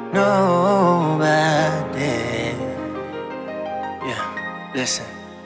nobody. Yeah, listen.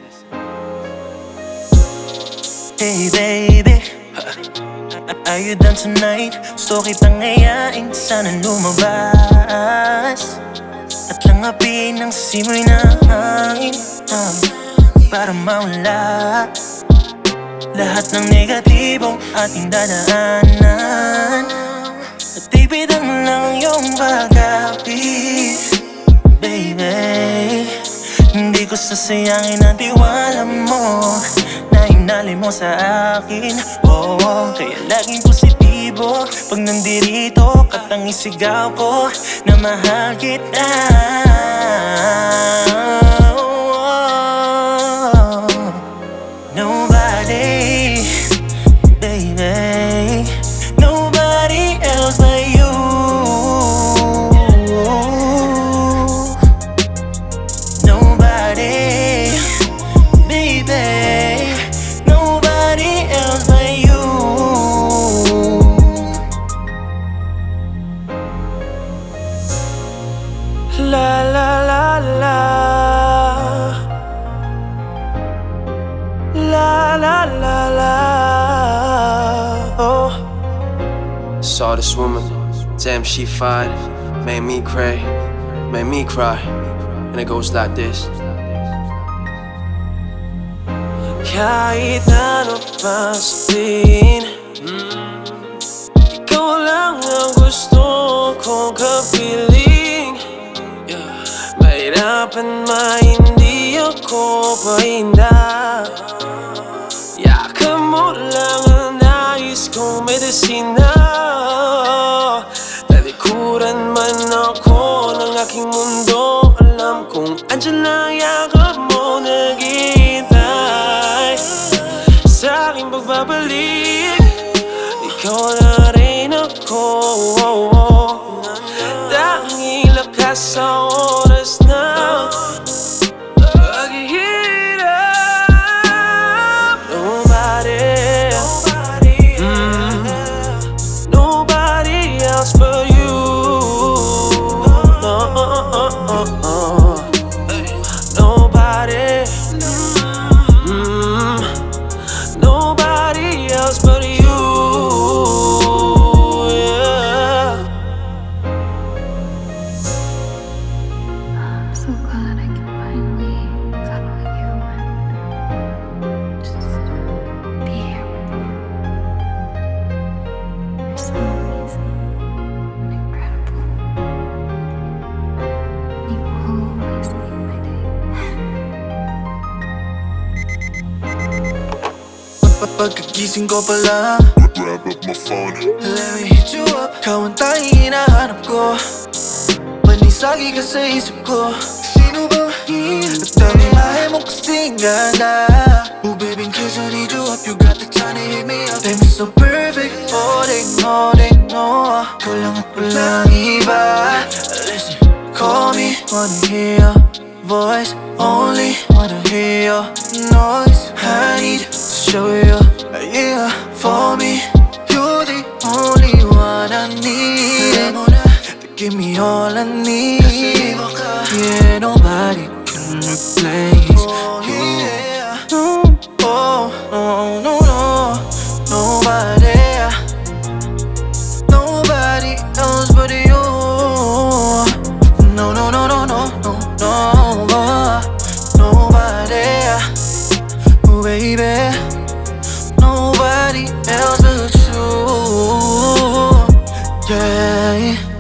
Hey baby, are you done tonight? Gusto kitang ngayain, sana lumabas at langapin ang simoy ng hangin, para mawala lahat ng negatibong ating dadaanan. At tipitan mo lang yung pag-api, baby. Hindi ko sasayangin ang tiwala mo na inalay mo sa akin. Kaya laging positibo pag nandirito ka't ang isigaw ko na mahal kita. Nobody, baby, nobody else but you. Nobody, baby, nobody else but you. La la la la, la la la la. Oh, saw this woman, damn she fine, made me cry, and it goes like this. Kahit ano pa sabihin, ikaw lang ang gusto kong kapiling. Mahirapan hindi ako pahinda. Yakap mo lang ang nais kong medisina. Talikuran man ako ng aking mundo, alam kong andyan lang yakap mo naghihintay sa aking pagbabalik. Ikaw na rin ako, tanging lakas sa oras na paghihirap. Nobody else but you. Nobody, nobody else but you. Yeah. I'm so glad I can finally cuddle you and just be here with you. You're so amazing and incredible. You always make my day. Pagkagising ko pala, grab up my phone. let me hit you up. Ikaw ang tanging hinahanap ko, panisagi ka sa isip ko. Sino ba? At ang imahe mo kasing ganda. Oh baby, in case I need you up, you got the time to hit me up. They me so perfect, oh they know ikaw lang at walang iba. Listen, call me, wanna hear your voice, only wanna hear your noise. I need to show you, yeah, for me, you're the only one I need. To give me all I need. Yeah, nobody can replace you. No, nobody, nobody else but you. No, nobody, oh baby, nobody else but you. Yeah.